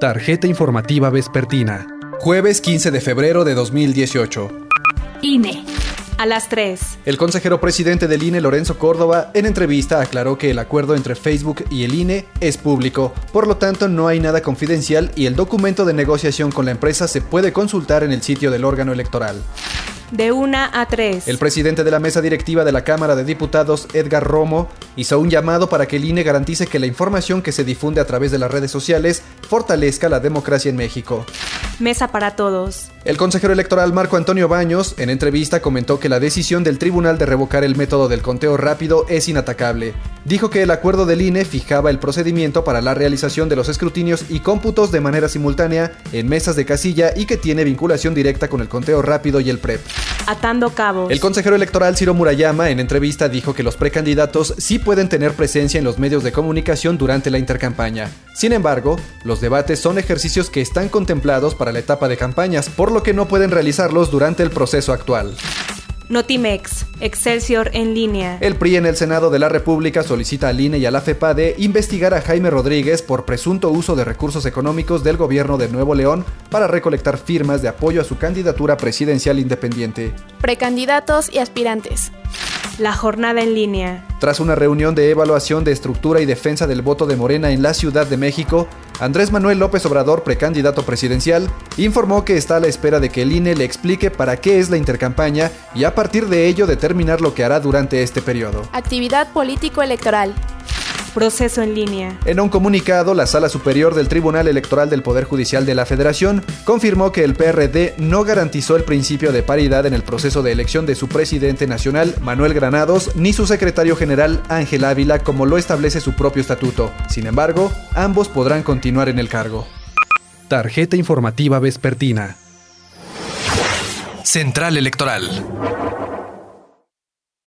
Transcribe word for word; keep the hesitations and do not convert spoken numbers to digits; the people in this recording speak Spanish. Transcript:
Tarjeta informativa vespertina. Jueves quince de febrero de dos mil dieciocho. I N E. A las tres. El consejero presidente del I N E, Lorenzo Córdoba, en entrevista aclaró que el acuerdo entre Facebook y el I N E es público, por lo tanto no hay nada confidencial y el documento de negociación con la empresa se puede consultar en el sitio del órgano electoral. De una a tres. El presidente de la mesa directiva de la Cámara de Diputados, Edgar Romo, hizo un llamado para que el I N E garantice que la información que se difunde a través de las redes sociales fortalezca la democracia en México. Mesa para todos. El consejero electoral Marco Antonio Baños, en entrevista, comentó que la decisión del tribunal de revocar el método del conteo rápido es inatacable. Dijo que el acuerdo del I N E fijaba el procedimiento para la realización de los escrutinios y cómputos de manera simultánea en mesas de casilla y que tiene vinculación directa con el conteo rápido y el P R E P. Atando cabos. El consejero electoral Ciro Murayama, en entrevista, dijo que los precandidatos sí pueden tener presencia en los medios de comunicación durante la intercampaña. Sin embargo, los debates son ejercicios que están contemplados para la etapa de campañas, por lo que no pueden realizarlos durante el proceso actual. Notimex, Excelsior en línea. El P R I en el Senado de la República solicita al I N E y a la FEPADE investigar a Jaime Rodríguez por presunto uso de recursos económicos del gobierno de Nuevo León para recolectar firmas de apoyo a su candidatura presidencial independiente. Precandidatos y aspirantes. La jornada en línea. Tras una reunión de evaluación de estructura y defensa del voto de Morena en la Ciudad de México, Andrés Manuel López Obrador, precandidato presidencial, informó que está a la espera de que el I N E le explique para qué es la intercampaña y a partir de ello determinar lo que hará durante este periodo. Actividad político-electoral. Proceso en línea. En un comunicado, la Sala Superior del Tribunal Electoral del Poder Judicial de la Federación confirmó que el P R D no garantizó el principio de paridad en el proceso de elección de su presidente nacional, Manuel Granados, ni su secretario general, Ángel Ávila, como lo establece su propio estatuto. Sin embargo, ambos podrán continuar en el cargo. Tarjeta informativa vespertina. Central Electoral.